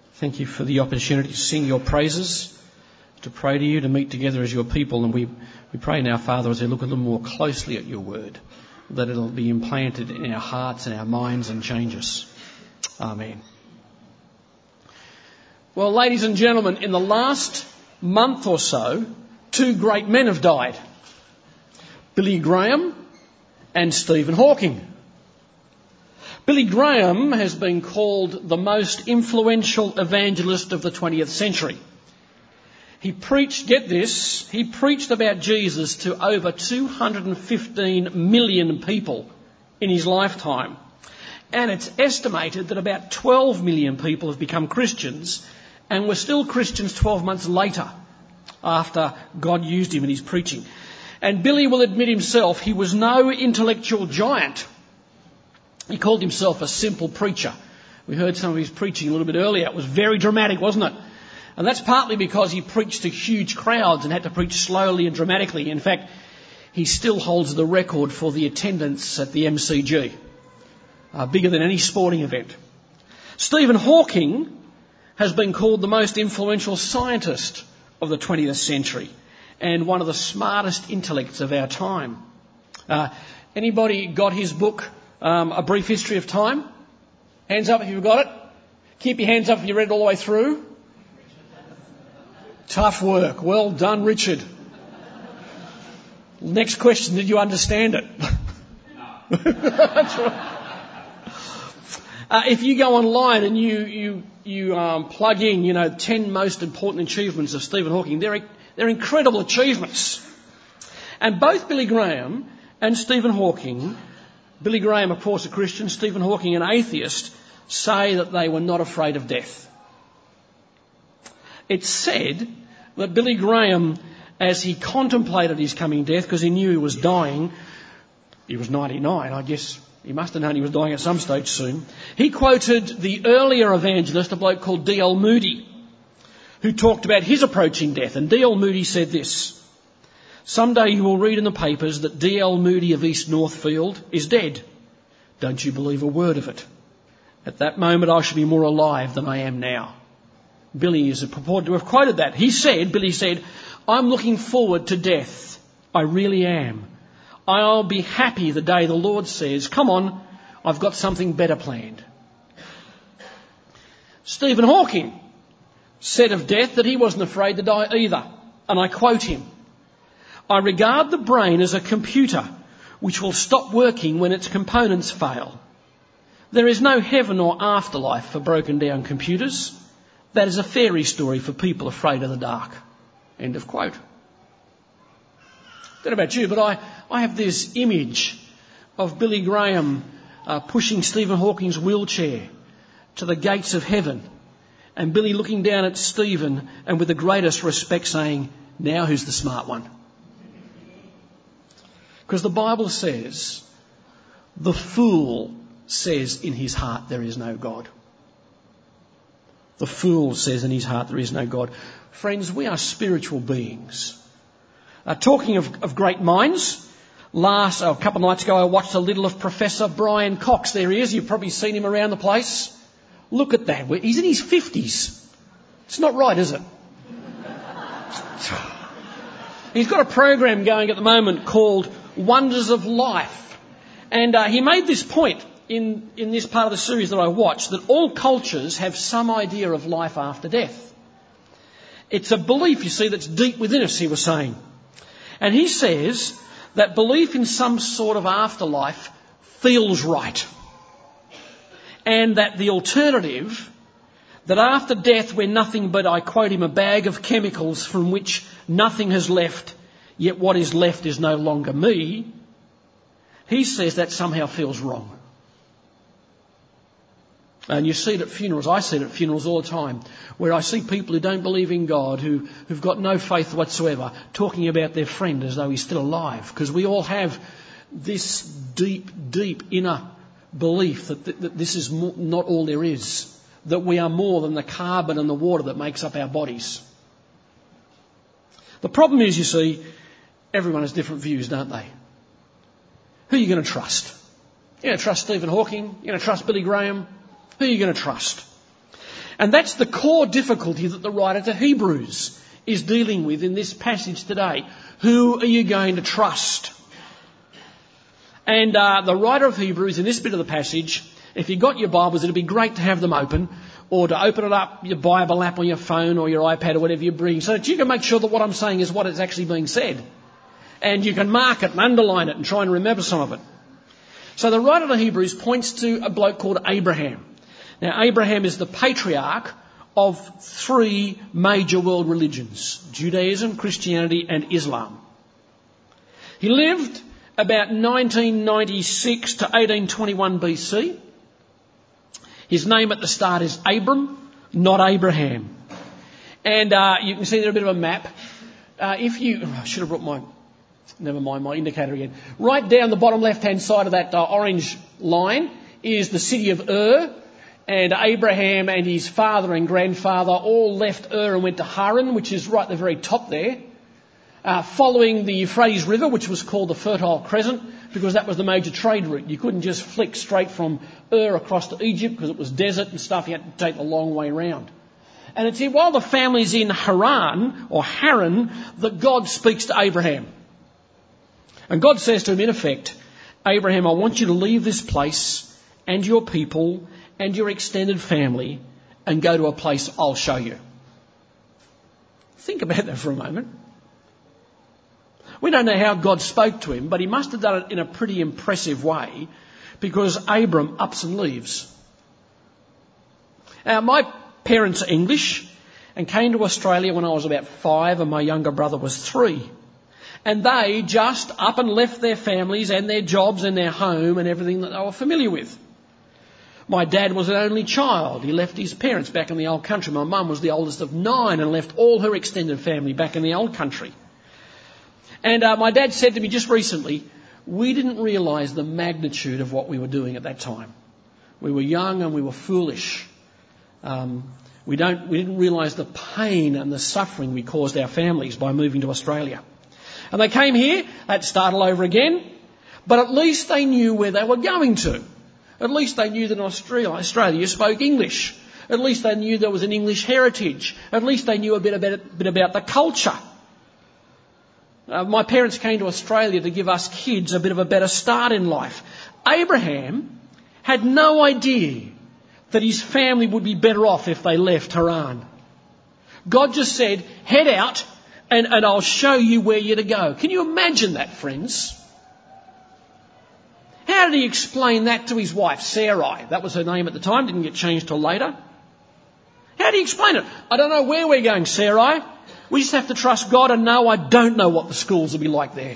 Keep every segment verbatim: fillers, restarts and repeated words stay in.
Thank you for the opportunity to sing your praises, to pray to you, to meet together as your people. And we, we pray now, Father, as we look a little more closely at your word, that it'll be implanted in our hearts and our minds and change us. Amen. Well, ladies and gentlemen, in the last month or so, two great men have died. Billy Graham and Stephen Hawking. Billy Graham has been called the most influential evangelist of the twentieth century. He preached, get this, he preached about Jesus to over two hundred fifteen million people in his lifetime. And it's estimated that about twelve million people have become Christians and were still Christians twelve months later after God used him in his preaching. And Billy will admit himself he was no intellectual giant. He called himself a simple preacher. We heard some of his preaching a little bit earlier. It was very dramatic, wasn't it? And that's partly because he preached to huge crowds and had to preach slowly and dramatically. In fact, he still holds the record for the attendance at the M C G, uh, bigger than any sporting event. Stephen Hawking has been called the most influential scientist of the twentieth century and one of the smartest intellects of our time. Uh, anybody got his book, um, A Brief History of Time? Hands up if you've got it. Keep your hands up if you read it all the way through. Tough work. Well done, Richard. Next question, did you understand it? No. That's right. Uh, if you go online and you you you um, plug in, you know, ten most important achievements of Stephen Hawking, they're they're incredible achievements. And both Billy Graham and Stephen Hawking, Billy Graham, of course, a Christian, Stephen Hawking, an atheist, say that they were not afraid of death. It's said that Billy Graham, as he contemplated his coming death, because he knew he was dying, he was ninety-nine, I guess. He must have known he was dying at some stage soon. He quoted the earlier evangelist, a bloke called D L Moody, who talked about his approaching death. And D L Moody said this: "Someday you will read in the papers that D L Moody of East Northfield is dead. Don't you believe a word of it. At that moment I shall be more alive than I am now." Billy is purported to have quoted that. He said, Billy said, "I'm looking forward to death. I really am. I'll be happy the day the Lord says, 'Come on, I've got something better planned.'" Stephen Hawking said of death that he wasn't afraid to die either. And I quote him: "I regard the brain as a computer which will stop working when its components fail. There is no heaven or afterlife for broken down computers. That is a fairy story for people afraid of the dark." End of quote. I don't know about you, but I, I have this image of Billy Graham uh, pushing Stephen Hawking's wheelchair to the gates of heaven, and Billy looking down at Stephen and with the greatest respect saying, "Now who's the smart one?" Because the Bible says, "The fool says in his heart there is no God." The fool says in his heart there is no God. Friends, we are spiritual beings. Uh, talking of, of great minds, last oh, a couple of nights ago I watched a little of Professor Brian Cox. There he is. You've probably seen him around the place. Look at that. He's in his fifties. It's not right, is it? He's got a program going at the moment called Wonders of Life. And uh, he made this point in, in this part of the series that I watched, that all cultures have some idea of life after death. It's a belief, you see, that's deep within us, he was saying. And he says that belief in some sort of afterlife feels right. And that the alternative, that after death we're nothing but, I quote him, "a bag of chemicals from which nothing has left, yet what is left is no longer me," he says that somehow feels wrong. And you see it at funerals. I see it at funerals all the time, where I see people who don't believe in God, who, who've got no faith whatsoever, talking about their friend as though he's still alive. Because we all have this deep, deep inner belief that, th- that this is mo- not all there is. That we are more than the carbon and the water that makes up our bodies. The problem is, you see, everyone has different views, don't they? Who are you going to trust? You're going to trust Stephen Hawking? You're going to trust Billy Graham? Who are you going to trust? And that's the core difficulty that the writer to Hebrews is dealing with in this passage today. Who are you going to trust? And uh, the writer of Hebrews in this bit of the passage, if you've got your Bibles, it'd be great to have them open, or to open it up, your Bible app or your phone or your iPad or whatever you bring, so that you can make sure that what I'm saying is what is actually being said. And you can mark it and underline it and try and remember some of it. So the writer of Hebrews points to a bloke called Abraham. Now, Abraham is the patriarch of three major world religions: Judaism, Christianity and Islam. He lived about nineteen ninety-six to eighteen twenty-one B C. His name at the start is Abram, not Abraham. And uh, you can see there a bit of a map. Uh, if you... Oh, I should have brought my... Never mind, my indicator again. Right down the bottom left-hand side of that uh, orange line is the city of Ur. And Abraham and his father and grandfather all left Ur and went to Haran, which is right at the very top there. Uh, following the Euphrates River, which was called the Fertile Crescent, because that was the major trade route. You couldn't just flick straight from Ur across to Egypt because it was desert and stuff. You had to take the long way round. And it's here, while the family's in Haran, or Haran, that God speaks to Abraham. And God says to him, in effect, Abraham, I want you to leave this place and your people and your extended family and go to a place I'll show you. Think about that for a moment. We don't know how God spoke to him, but he must have done it in a pretty impressive way, because Abram ups and leaves. Now, my parents are English and came to Australia when I was about five and my younger brother was three. And they just up and left their families and their jobs and their home and everything that they were familiar with. My dad was an only child. He left his parents back in the old country. My mum was the oldest of nine and left all her extended family back in the old country. And uh, my dad said to me just recently, we didn't realise the magnitude of what we were doing at that time. We were young and we were foolish. Um, we don't, we didn't realise the pain and the suffering we caused our families by moving to Australia. And they came here, they had to start all over again, but at least they knew where they were going to. At least they knew that in Australia, Australia spoke English. At least they knew there was an English heritage. At least they knew a bit about, a bit about the culture. Uh, my parents came to Australia to give us kids a bit of a better start in life. Abraham had no idea that his family would be better off if they left Haran. God just said, head out and, and I'll show you where you're to go. Can you imagine that, friends? How did he explain that to his wife, Sarai? That was her name at the time, didn't get changed till later. How did he explain it? I don't know where we're going, Sarai. We just have to trust God, and no, I don't know what the schools will be like there.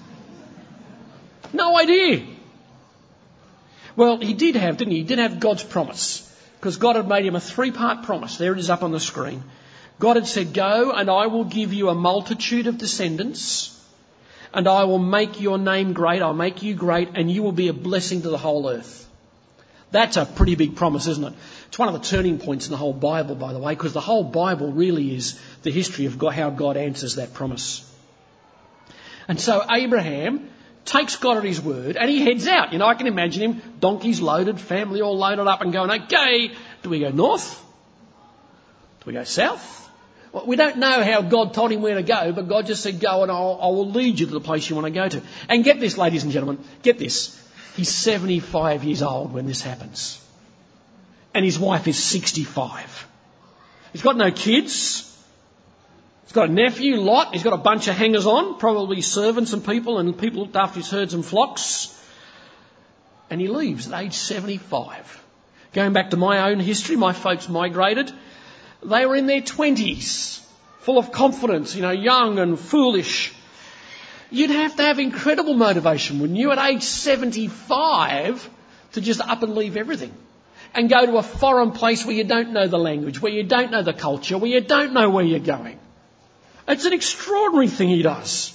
No idea. Well, he did have, didn't he? He did have God's promise, because God had made him a three-part promise. There it is up on the screen. God had said, go and I will give you a multitude of descendants, and I will make your name great, I'll make you great, and you will be a blessing to the whole earth. That's a pretty big promise, isn't it? It's one of the turning points in the whole Bible, by the way, because the whole Bible really is the history of God, how God answers that promise. And so Abraham takes God at his word and he heads out. You know, I can imagine him, donkeys loaded, family all loaded up and going, okay, do we go north? Do we go south? Well, we don't know how God told him where to go, but God just said, go and I'll, I will lead you to the place you want to go to. And get this, ladies and gentlemen, get this. He's seventy-five years old when this happens. And his wife is sixty-five. He's got no kids. He's got a nephew, Lot. He's got a bunch of hangers-on, probably servants and people, and people looked after his herds and flocks. And he leaves at age seventy-five. Going back to my own history, my folks migrated. They were in their twenties, full of confidence, you know, young and foolish. You'd have to have incredible motivation, wouldn't you, at age seventy-five to just up and leave everything and go to a foreign place where you don't know the language, where you don't know the culture, where you don't know where you're going. It's an extraordinary thing he does.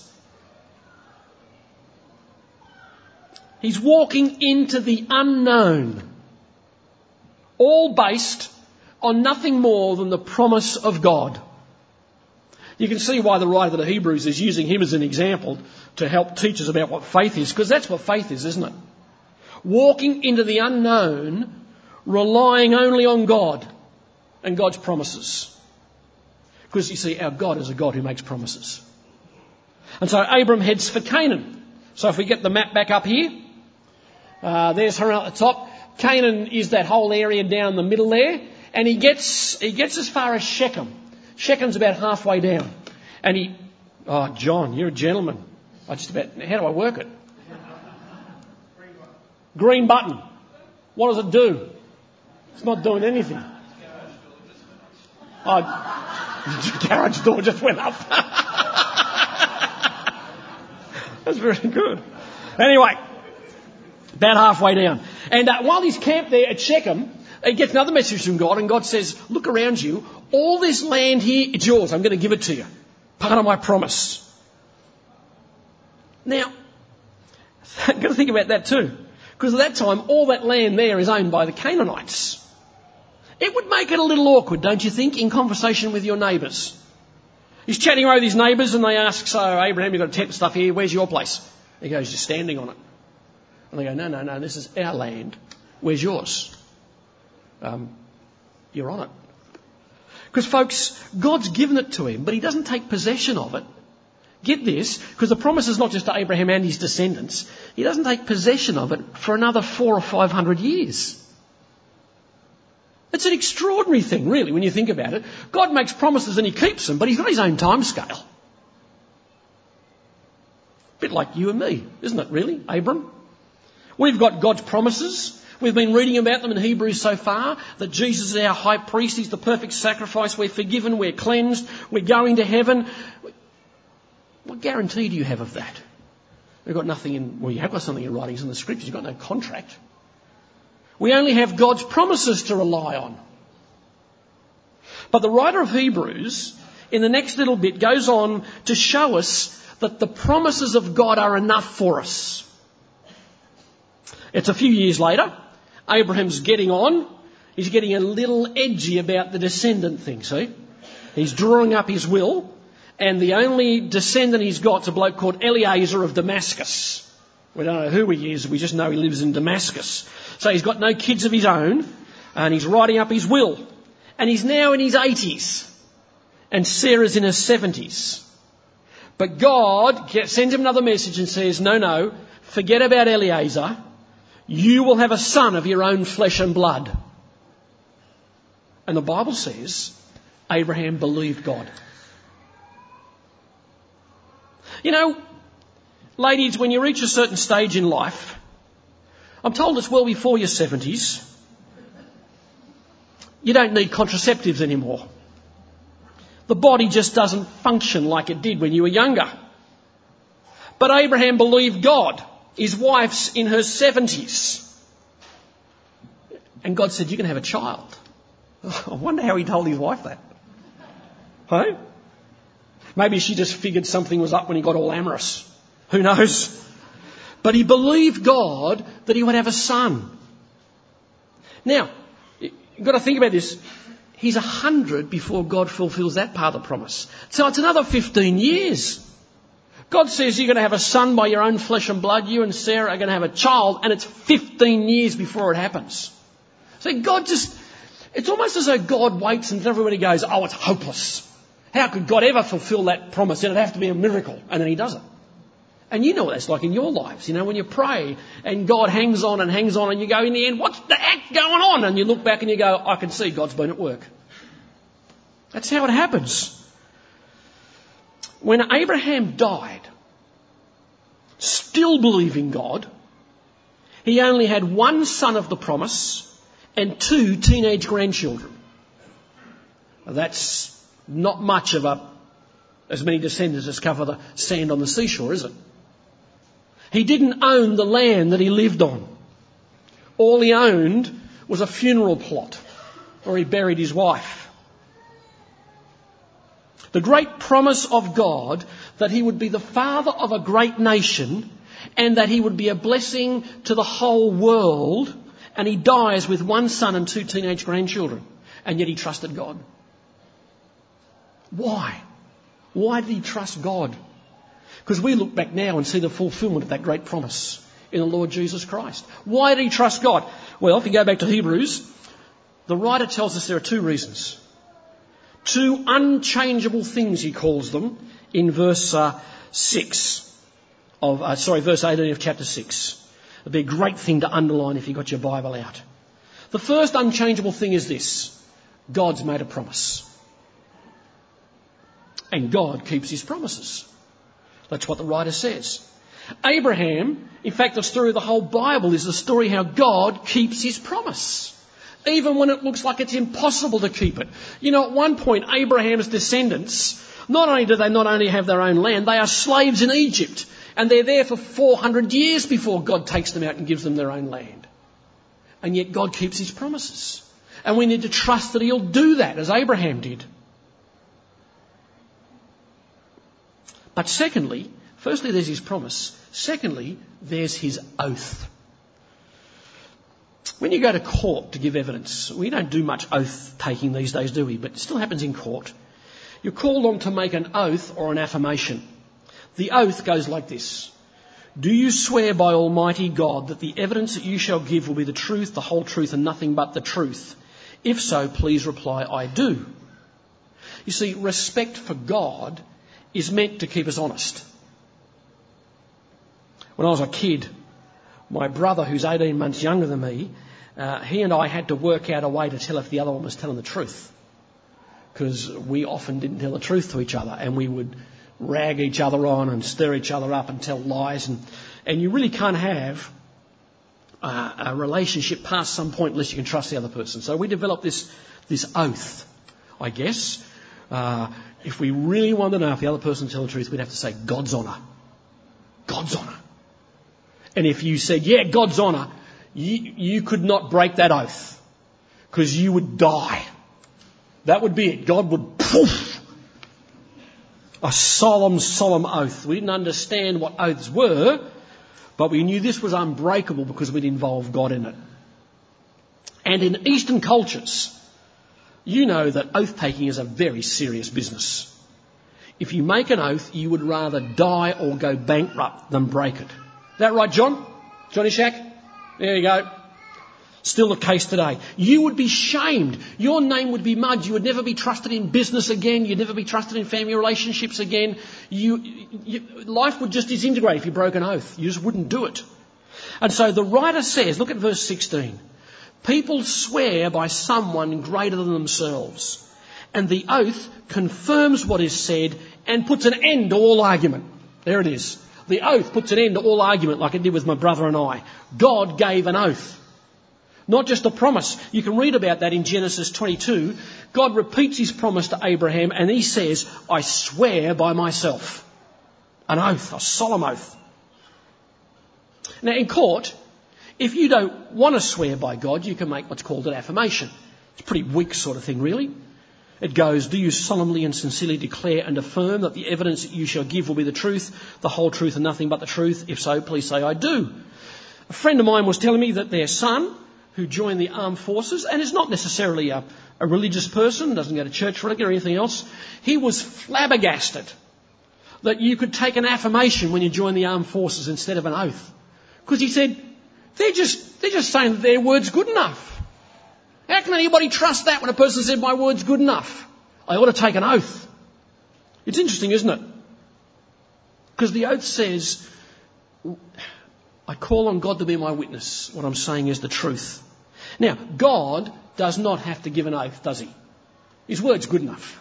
He's walking into the unknown, all based on nothing more than the promise of God. You can see why the writer of the Hebrews is using him as an example to help teach us about what faith is, because that's what faith is, isn't it? Walking into the unknown, relying only on God. and God's promises. Because you see, our God is a God who makes promises. And so Abram heads for Canaan. So if we get the map back up here, uh, there's Haran at the top. Canaan is that whole area down the middle there. And he gets he gets as far as Shechem. Shechem's about halfway down. And he... Oh, John, you're a gentleman. I just about... How do I work it? Green button. What does it do? It's not doing anything. Oh, garage door just went up. That's very good. Anyway, about halfway down. And uh, while he's camped there at Shechem, he gets another message from God, and God says, look around you. All this land here, it's yours. I'm going to give it to you. Part of my promise. Now, I've got to think about that too. Because at that time, all that land there is owned by the Canaanites. It would make it a little awkward, don't you think, in conversation with your neighbours. He's chatting away with his neighbours and they ask, so Abraham, you've got a tent and stuff here, where's your place? He goes, just standing on it. And they go, no, no, no, this is our land. Where's yours? Um, you're on it. Because folks, God's given it to him, but he doesn't take possession of it. Get this, because the promise is not just to Abraham and his descendants. He doesn't take possession of it for another four or five hundred years. It's an extraordinary thing, really, when you think about it. God makes promises and he keeps them, but he's got his own time scale. A bit like you and me, isn't it, really, Abram? We've got God's promises. We've been reading about them in Hebrews so far, that Jesus is our high priest. He's the perfect sacrifice. We're forgiven. We're cleansed. We're going to heaven. What guarantee do you have of that? We've got nothing in, well, you have got something in writings in the scriptures. You've got no contract. We only have God's promises to rely on. But the writer of Hebrews, in the next little bit, goes on to show us that the promises of God are enough for us. It's a few years later. Abraham's getting on. He's getting a little edgy about the descendant thing, see? He's drawing up his will. And the only descendant he's got is a bloke called Eliezer of Damascus. We don't know who he is, we just know he lives in Damascus. So he's got no kids of his own, and he's writing up his will. And he's now in his eighties, and Sarah's in her seventies. But God sends him another message and says, no, no, forget about Eliezer. You will have a son of your own flesh and blood. And the Bible says Abraham believed God. You know, ladies, when you reach a certain stage in life, I'm told it's well before your seventies, you don't need contraceptives anymore. The body just doesn't function like it did when you were younger. But Abraham believed God. His wife's in her seventies. And God said, you can have a child. I wonder how he told his wife that. Hey? Maybe she just figured something was up when he got all amorous. Who knows? But he believed God that he would have a son. Now, you've got to think about this. He's a hundred before God fulfills that part of the promise. So it's another fifteen years. God says you're going to have a son by your own flesh and blood. You and Sarah are going to have a child, and it's fifteen years before it happens. So God just, it's almost as though God waits until everybody goes, oh, it's hopeless. How could God ever fulfill that promise? It'd have to be a miracle. And then he does it. And you know what that's like in your lives. You know, when you pray and God hangs on and hangs on and you go, in the end, what's the act going on? And you look back and you go, I can see God's been at work. That's how it happens. When Abraham died, still believing God, he only had one son of the promise and two teenage grandchildren. That's not much of a, as many descendants as cover the sand on the seashore, is it? He didn't own the land that he lived on. All he owned was a funeral plot where he buried his wife. The great promise of God that he would be the father of a great nation and that he would be a blessing to the whole world, and he dies with one son and two teenage grandchildren, and yet he trusted God. Why? Why did he trust God? Because we look back now and see the fulfilment of that great promise in the Lord Jesus Christ. Why did he trust God? Well, if you go back to Hebrews, The writer tells us there are two reasons. Two unchangeable things, he calls them, in verse uh, six of, uh, sorry, verse eighteen of chapter six. It'd be a great thing to underline if you got your Bible out. The first unchangeable thing is this: God's made a promise. And God keeps his promises. That's what the writer says. Abraham, in fact, the story of the whole Bible is the story how God keeps his promise, even when it looks like it's impossible to keep it. You know, at one point, Abraham's descendants, not only do they not only have their own land, they are slaves in Egypt. And they're there for four hundred years before God takes them out and gives them their own land. And yet God keeps his promises. And we need to trust that he'll do that, as Abraham did. But secondly, firstly, there's his promise. Secondly, there's his oath. When you go to court to give evidence, we don't do much oath taking these days, do we? But it still happens in court. You're called on to make an oath or an affirmation. The oath goes like this: do you swear by Almighty God that the evidence that you shall give will be the truth, the whole truth, and nothing but the truth? If so, please reply, I do. You see, respect for God is meant to keep us honest. When I was a kid, my brother, who's eighteen months younger than me, uh, he and I had to work out a way to tell if the other one was telling the truth, because we often didn't tell the truth to each other, and we would rag each other on and stir each other up and tell lies, and, and you really can't have uh, a relationship past some point unless you can trust the other person. So we developed this this oath, I guess. Uh, if we really want to know if the other person tells the truth, we'd have to say God's honour. God's honour. And if you said, yeah, God's honour, you, you could not break that oath, because you would die. That would be it. God would poof. A solemn, solemn oath. We didn't understand what oaths were, but we knew this was unbreakable because we'd involved God in it. And in Eastern cultures, you know that oath-taking is a very serious business. If you make an oath, you would rather die or go bankrupt than break it. Is that right, John? Johnny Shack? There you go. Still the case today. You would be shamed. Your name would be mud. You would never be trusted in business again. You'd never be trusted in family relationships again. You, you, life would just disintegrate if you broke an oath. You just wouldn't do it. And so the writer says, look at verse sixteen. People swear by someone greater than themselves, and the oath confirms what is said and puts an end to all argument. There it is. The oath puts an end to all argument, like it did with my brother and I. God gave an oath. Not just a promise. You can read about that in Genesis twenty-two. God repeats his promise to Abraham and he says, I swear by myself. An oath, a solemn oath. Now in court, if you don't want to swear by God, you can make what's called an affirmation. It's a pretty weak sort of thing, really. It goes, do you solemnly and sincerely declare and affirm that the evidence that you shall give will be the truth, the whole truth and nothing but the truth? If so, please say I do. A friend of mine was telling me that their son, who joined the armed forces, and is not necessarily a, a religious person, doesn't go to church regularly or anything else, he was flabbergasted that you could take an affirmation when you join the armed forces instead of an oath. Because he said, they're just, they're just saying that their word's good enough. How can anybody trust that when a person said my word's good enough? I ought to take an oath. It's interesting, isn't it? Because the oath says, I call on God to be my witness. What I'm saying is the truth. Now, God does not have to give an oath, does he? His word's good enough.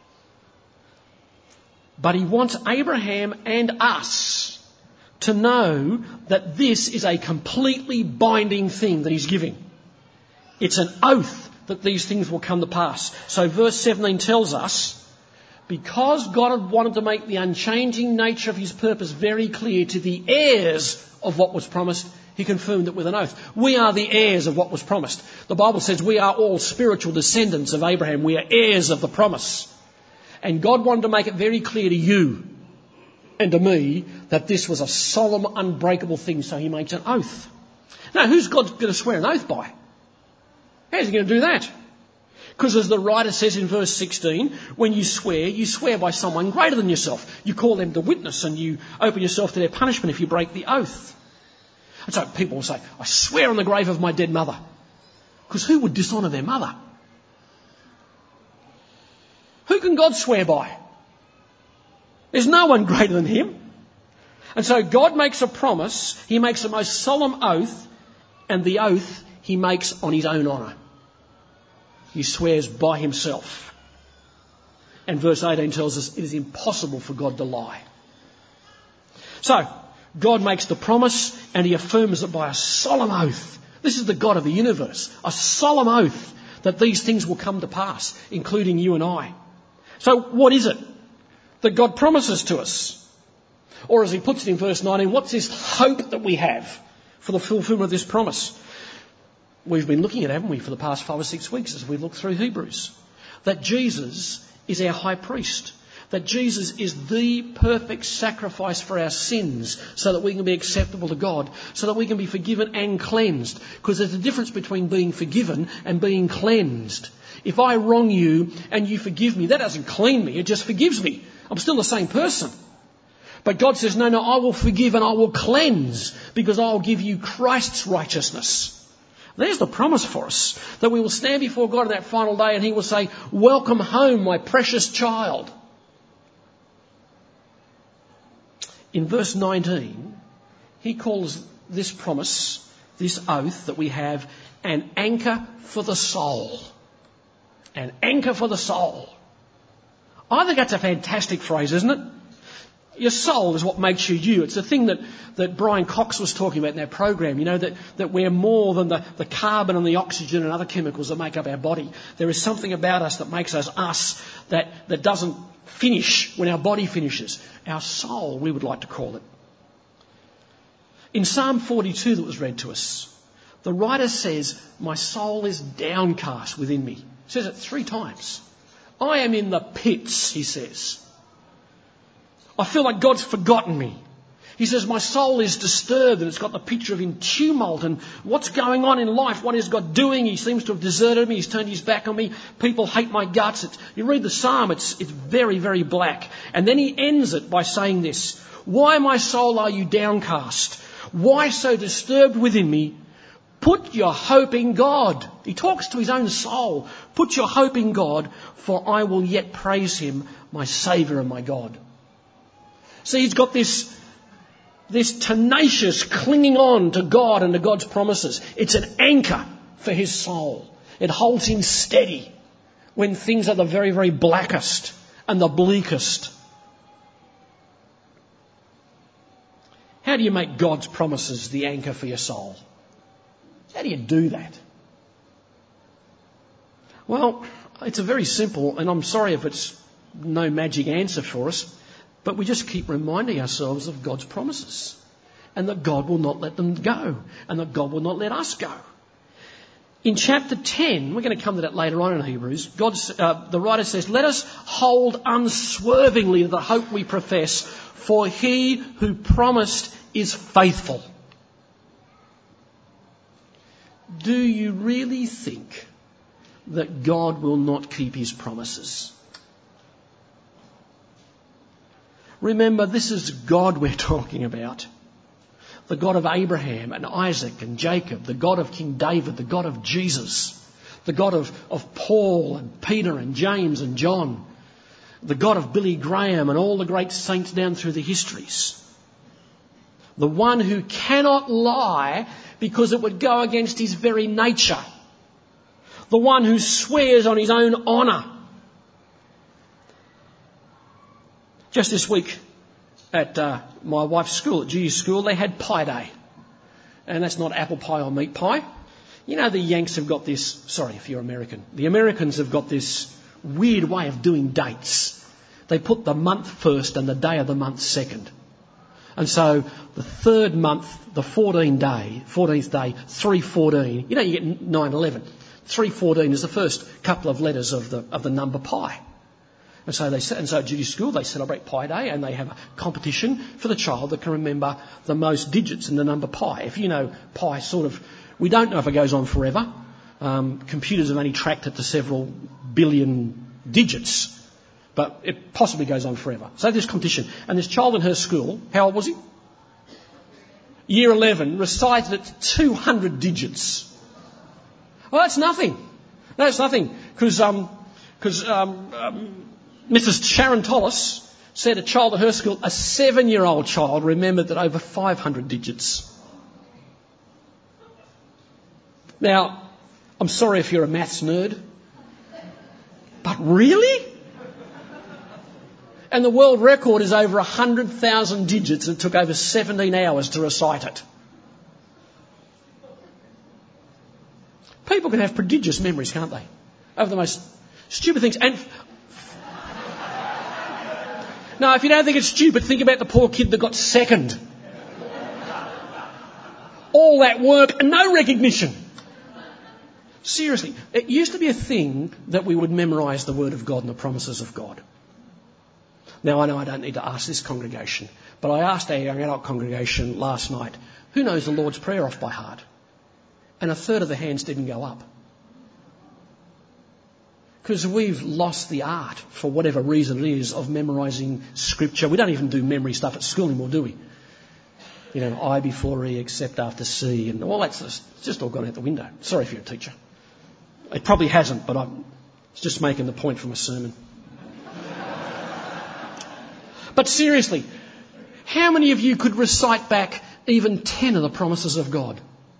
But he wants Abraham and us to know that this is a completely binding thing that he's giving. It's an oath that these things will come to pass. So verse seventeen tells us, because God had wanted to make the unchanging nature of his purpose very clear to the heirs of what was promised, he confirmed it with an oath. We are the heirs of what was promised. The Bible says we are all spiritual descendants of Abraham. We are heirs of the promise. And God wanted to make it very clear to you and to me that this was a solemn, unbreakable thing, so he makes an oath. Now, who's God going to swear an oath by? How's he going to do that? Because as the writer says in verse sixteen, when you swear, you swear by someone greater than yourself. You call them to witness and you open yourself to their punishment if you break the oath. And so people will say, I swear on the grave of my dead mother. Because who would dishonour their mother? Who can God swear by? There's no one greater than him. And so God makes a promise. He makes a most solemn oath. And the oath he makes on his own honour. He swears by himself. And verse eighteen tells us it is impossible for God to lie. So, God makes the promise and he affirms it by a solemn oath. This is the God of the universe. A solemn oath that these things will come to pass, including you and I. So what is it that God promises to us? Or as he puts it in verse nineteen, what's this hope that we have for the fulfilment of this promise? We've been looking at it, haven't we, for the past five or six weeks as we've looked through Hebrews. That Jesus is our high priest. That Jesus is the perfect sacrifice for our sins so that we can be acceptable to God, so that we can be forgiven and cleansed. Because there's a difference between being forgiven and being cleansed. If I wrong you and you forgive me, that doesn't clean me, it just forgives me. I'm still the same person. But God says, no, no, I will forgive and I will cleanse because I'll give you Christ's righteousness. There's the promise for us, that we will stand before God on that final day and he will say, welcome home, my precious child. In verse nineteen, he calls this promise, this oath that we have, an anchor for the soul. An anchor for the soul. I think that's a fantastic phrase, isn't it? Your soul is what makes you you. It's the thing that, that Brian Cox was talking about in that program, you know, that, that we're more than the, the carbon and the oxygen and other chemicals that make up our body. There is something about us that makes us us that, that doesn't finish when our body finishes. Our soul, we would like to call it. In Psalm forty-two that was read to us, the writer says, my soul is downcast within me. He says it three times. I am in the pits, he says. I feel like God's forgotten me. He says, my soul is disturbed and it's got the picture of in tumult and what's going on in life? What is God doing? He seems to have deserted me. He's turned his back on me. People hate my guts. It's, you read the psalm, it's, it's very, very black. And then he ends it by saying this, why, my soul, are you downcast? Why so disturbed within me? Put your hope in God. He talks to his own soul. Put your hope in God, for I will yet praise him, my Saviour and my God. See, he's got this, this tenacious clinging on to God and to God's promises. It's an anchor for his soul. It holds him steady when things are the very, very blackest and the bleakest. How do you make God's promises the anchor for your soul? How do you do that? Well, it's a very simple, and I'm sorry if it's no magic answer for us, but we just keep reminding ourselves of God's promises and that God will not let them go and that God will not let us go. In chapter ten, we're going to come to that later on in Hebrews, God, uh, the writer says, let us hold unswervingly the hope we profess, for he who promised is faithful. Do you really think that God will not keep his promises? Remember, this is God we're talking about. The God of Abraham and Isaac and Jacob, the God of King David, the God of Jesus, the God of, of Paul and Peter and James and John, the God of Billy Graham and all the great saints down through the histories. The one who cannot lie because it would go against his very nature. The one who swears on his own honour. Just this week at uh, my wife's school, at G U school, they had pie day. And that's not apple pie or meat pie. You know, the Yanks have got this, sorry if you're American, the Americans have got this weird way of doing dates. They put the month first and the day of the month second. And so the third month, the fourteenth day, fourteenth day, three fourteen, you know, you get nine eleven. three fourteen is the first couple of letters of the of the number pi. And so they and so at Judy School they celebrate Pi Day and they have a competition for the child that can remember the most digits in the number pi. If you know pi, sort of, we don't know if it goes on forever. Um, computers have only tracked it to several billion digits, but it possibly goes on forever. So this competition, and this child in her school, how old was he? Year eleven, recited it to two hundred digits. Well, that's nothing. No, it's nothing. Because um, cause, um, um, Missus Sharon Tollis said a child at her school, a seven-year-old child, remembered that over five hundred digits. Now, I'm sorry if you're a maths nerd, but really? And the world record is over one hundred thousand digits. It took over seventeen hours to recite it. People can have prodigious memories, can't they? Over the most stupid things. And no, if you don't think it's stupid, think about the poor kid that got second. All that work and no recognition. Seriously, it used to be a thing that we would memorise the Word of God and the promises of God. Now, I know I don't need to ask this congregation, but I asked our young adult congregation last night, who knows the Lord's Prayer off by heart? And a third of the hands didn't go up. Because we've lost the art, for whatever reason it is, of memorising Scripture. We don't even do memory stuff at school anymore, do we? You know, I before E, except after C, and all that's just, just all gone out the window. Sorry if you're a teacher. It probably hasn't, but I'm just making the point from a sermon. But seriously, how many of you could recite back even ten of the promises of God?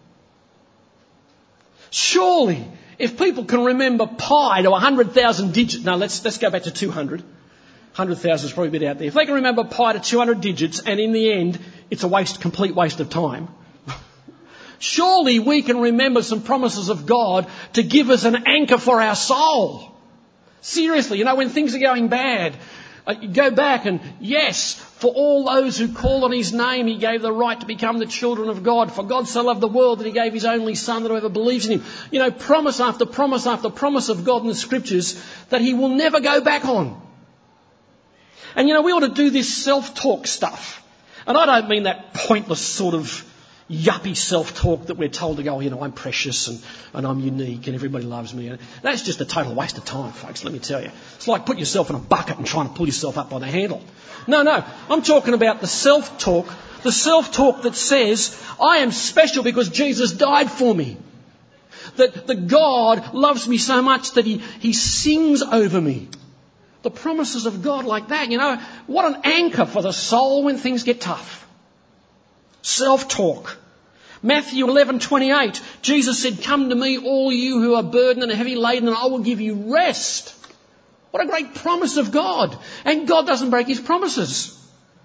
Surely, if people can remember pi to one hundred thousand digits... No, let's, let's go back to two hundred. one hundred thousand is probably a bit out there. If they can remember pi to two hundred digits and in the end it's a waste, complete waste of time, surely we can remember some promises of God to give us an anchor for our soul. Seriously, you know, when things are going bad, uh, you go back and, yes, for all those who call on his name, he gave the right to become the children of God. For God so loved the world that he gave his only son that whoever believes in him. You know, promise after promise after promise of God in the Scriptures that he will never go back on. And, you know, we ought to do this self-talk stuff. And I don't mean that pointless sort of yuppie self-talk that we're told to go, oh, you know, I'm precious and, and I'm unique and everybody loves me. And that's just a total waste of time, folks, let me tell you. It's like putting yourself in a bucket and trying to pull yourself up by the handle. No, no, I'm talking about the self-talk, the self-talk that says, I am special because Jesus died for me. That, that God loves me so much that he, he sings over me. The promises of God like that, you know, what an anchor for the soul when things get tough. Self-talk. Matthew eleven twenty-eight, Jesus said, come to me, all you who are burdened and heavy laden, and I will give you rest. What a great promise of God. And God doesn't break his promises.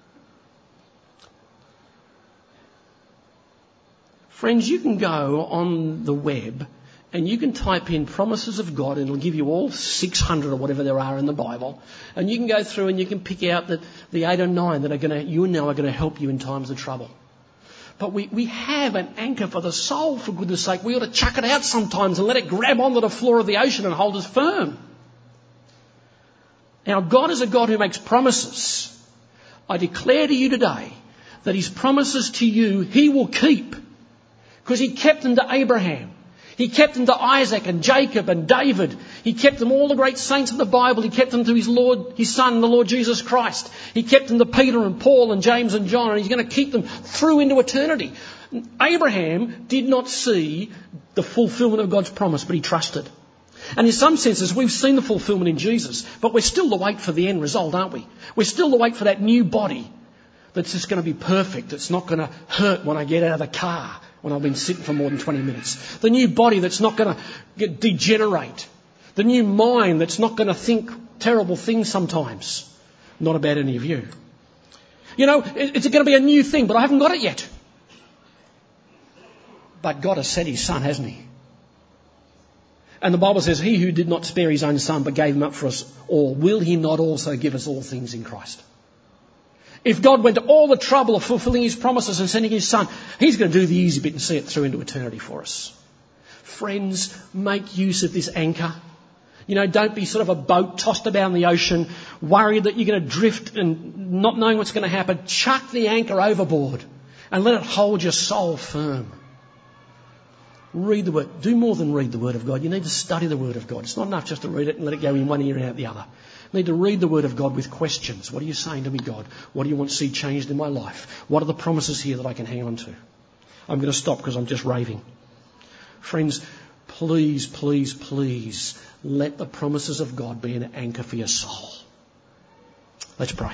Friends, you can go on the web and you can type in promises of God and it'll give you all six hundred or whatever there are in the Bible. And you can go through and you can pick out the, the eight or nine that are going to, you and now are going to help you in times of trouble. But we, we have an anchor for the soul, for goodness sake. We ought to chuck it out sometimes and let it grab onto the floor of the ocean and hold us firm. Now, God is a God who makes promises. I declare to you today that his promises to you, he will keep. Because he kept them to Abraham. He kept them to Isaac and Jacob and David. He kept them, all the great saints of the Bible. He kept them to his Lord, his Son, the Lord Jesus Christ. He kept them to Peter and Paul and James and John, and he's going to keep them through into eternity. Abraham did not see the fulfillment of God's promise, but he trusted. And in some senses, we've seen the fulfillment in Jesus, but we're still to wait for the end result, aren't we? We're still to wait for that new body that's just going to be perfect. It's not going to hurt when I get out of the car when I've been sitting for more than twenty minutes. The new body that's not going to get degenerate. The new mind that's not going to think terrible things sometimes. Not about any of you. You know, it's going to be a new thing, but I haven't got it yet. But God has sent his Son, hasn't he? And the Bible says, he who did not spare his own Son but gave him up for us all, will he not also give us all things in Christ? If God went to all the trouble of fulfilling his promises and sending his Son, he's going to do the easy bit and see it through into eternity for us. Friends, make use of this anchor. You know, don't be sort of a boat tossed about in the ocean, worried that you're going to drift and not knowing what's going to happen. Chuck the anchor overboard and let it hold your soul firm. Read the Word. Do more than read the Word of God. You need to study the Word of God. It's not enough just to read it and let it go in one ear and out the other. You need to read the Word of God with questions. What are you saying to me, God? What do you want to see changed in my life? What are the promises here that I can hang on to? I'm going to stop because I'm just raving. Friends, please, please, please let the promises of God be an anchor for your soul. Let's pray.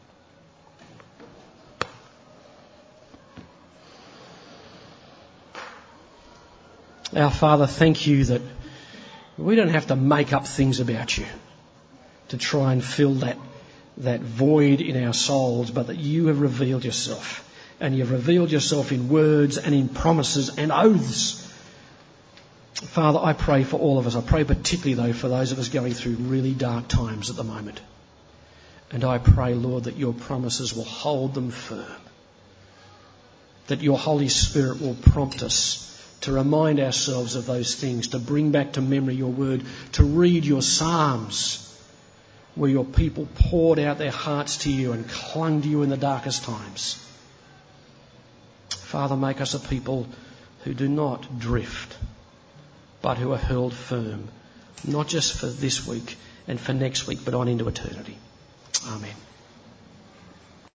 Our Father, thank you that we don't have to make up things about you to try and fill that, that void in our souls, but that you have revealed yourself. And you've revealed yourself in words and in promises and oaths. Father, I pray for all of us. I pray particularly, though, for those of us going through really dark times at the moment. And I pray, Lord, that your promises will hold them firm. That your Holy Spirit will prompt us to remind ourselves of those things, to bring back to memory your word, to read your Psalms, where your people poured out their hearts to you and clung to you in the darkest times. Father, make us a people who do not drift, but who are held firm, not just for this week and for next week, but on into eternity. Amen.